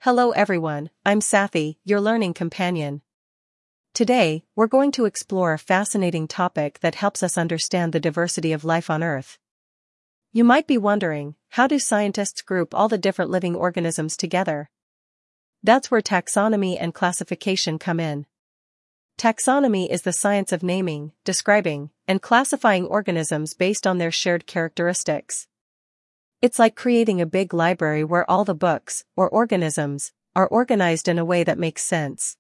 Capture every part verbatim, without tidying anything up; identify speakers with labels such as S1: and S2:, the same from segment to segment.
S1: Hello everyone, I'm Sathi, your learning companion. Today, we're going to explore a fascinating topic that helps us understand the diversity of life on Earth. You might be wondering, how do scientists group all the different living organisms together? That's where taxonomy and classification come in. Taxonomy is the science of naming, describing, and classifying organisms based on their shared characteristics. It's like creating a big library where all the books, or organisms, are organized in a way that makes sense.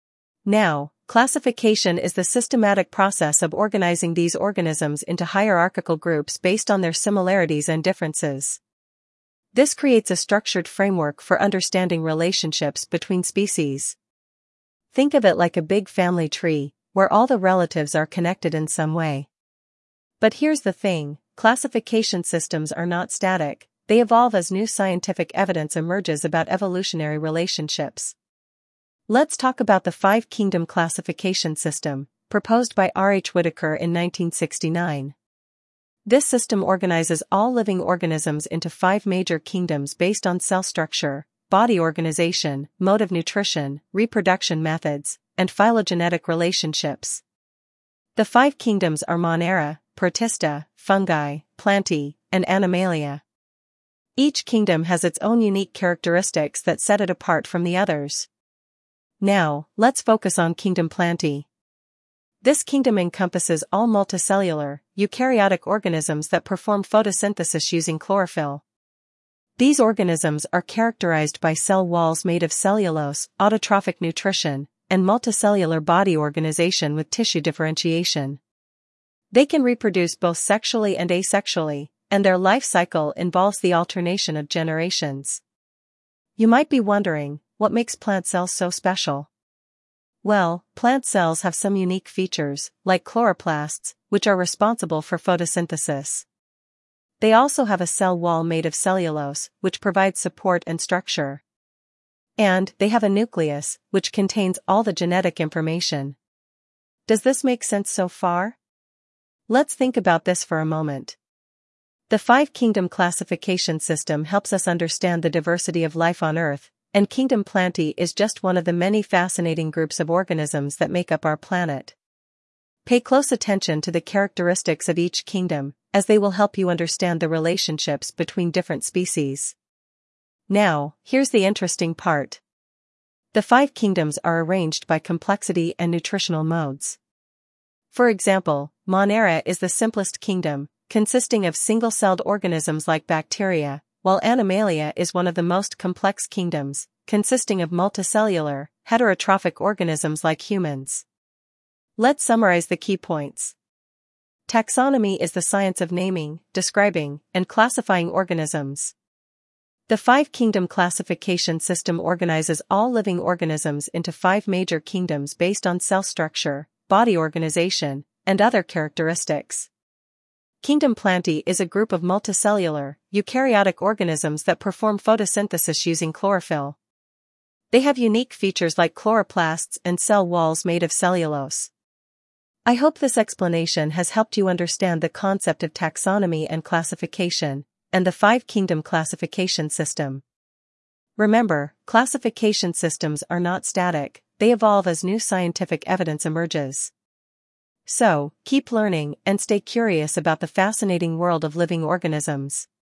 S1: Now, classification is the systematic process of organizing these organisms into hierarchical groups based on their similarities and differences. This creates a structured framework for understanding relationships between species. Think of it like a big family tree, where all the relatives are connected in some way. But here's the thing. Classification systems are not static, they evolve as new scientific evidence emerges about evolutionary relationships. Let's talk about the five-kingdom classification system, proposed by R H Whitaker in nineteen sixty-nine. This system organizes all living organisms into five major kingdoms based on cell structure, body organization, mode of nutrition, reproduction methods, and phylogenetic relationships. The five kingdoms are Monera, Protista, Fungi, Plantae, and Animalia. Each kingdom has its own unique characteristics that set it apart from the others. Now, let's focus on Kingdom Plantae. This kingdom encompasses all multicellular, eukaryotic organisms that perform photosynthesis using chlorophyll. These organisms are characterized by cell walls made of cellulose, autotrophic nutrition, and multicellular body organization with tissue differentiation. They can reproduce both sexually and asexually, and their life cycle involves the alternation of generations. You might be wondering, what makes plant cells so special? Well, plant cells have some unique features, like chloroplasts, which are responsible for photosynthesis. They also have a cell wall made of cellulose, which provides support and structure. And they have a nucleus, which contains all the genetic information. Does this make sense so far? Let's think about this for a moment. The five-kingdom classification system helps us understand the diversity of life on Earth, and Kingdom Plantae is just one of the many fascinating groups of organisms that make up our planet. Pay close attention to the characteristics of each kingdom, as they will help you understand the relationships between different species. Now, here's the interesting part. The five kingdoms are arranged by complexity and nutritional modes. For example, Monera is the simplest kingdom, consisting of single-celled organisms like bacteria, while Animalia is one of the most complex kingdoms, consisting of multicellular, heterotrophic organisms like humans. Let's summarize the key points. Taxonomy is the science of naming, describing, and classifying organisms. The five-kingdom classification system organizes all living organisms into five major kingdoms based on cell structure, body organization, and other characteristics. Kingdom Plantae is a group of multicellular, eukaryotic organisms that perform photosynthesis using chlorophyll. They have unique features like chloroplasts and cell walls made of cellulose. I hope this explanation has helped you understand the concept of taxonomy and classification, and the five-kingdom classification system. Remember, classification systems are not static, they evolve as new scientific evidence emerges. So, keep learning and stay curious about the fascinating world of living organisms.